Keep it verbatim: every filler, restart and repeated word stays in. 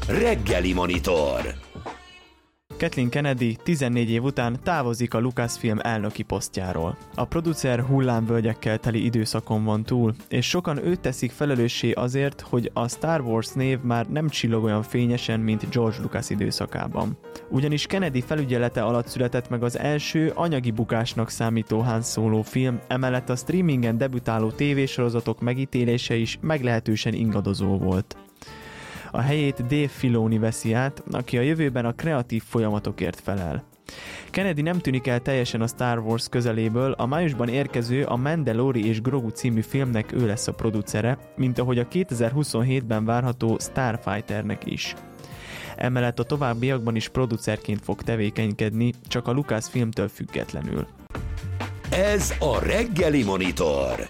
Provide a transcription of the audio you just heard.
Reggeli Monitor. Kathleen Kennedy tizennégy év után távozik a Lucasfilm elnöki posztjáról. A producer hullámvölgyekkel teli időszakon van túl, és sokan őt teszik felelőssé azért, hogy a Star Wars név már nem csillog olyan fényesen, mint George Lucas időszakában. Ugyanis Kennedy felügyelete alatt született meg az első anyagi bukásnak számító Han Solo film, emellett a streamingen debütáló tévésorozatok megítélése is meglehetősen ingadozó volt. A helyét Dave Filoni veszi át, aki a jövőben a kreatív folyamatokért felel. Kennedy nem tűnik el teljesen a Star Wars közeléből, a májusban érkező a Mandalori és Grogu című filmnek ő lesz a producere, mint ahogy a kétezer-huszonhétben várható Starfighternek is. Emellett a továbbiakban is producerként fog tevékenykedni, csak a Lucasfilmtől függetlenül. Ez a Reggeli Monitor.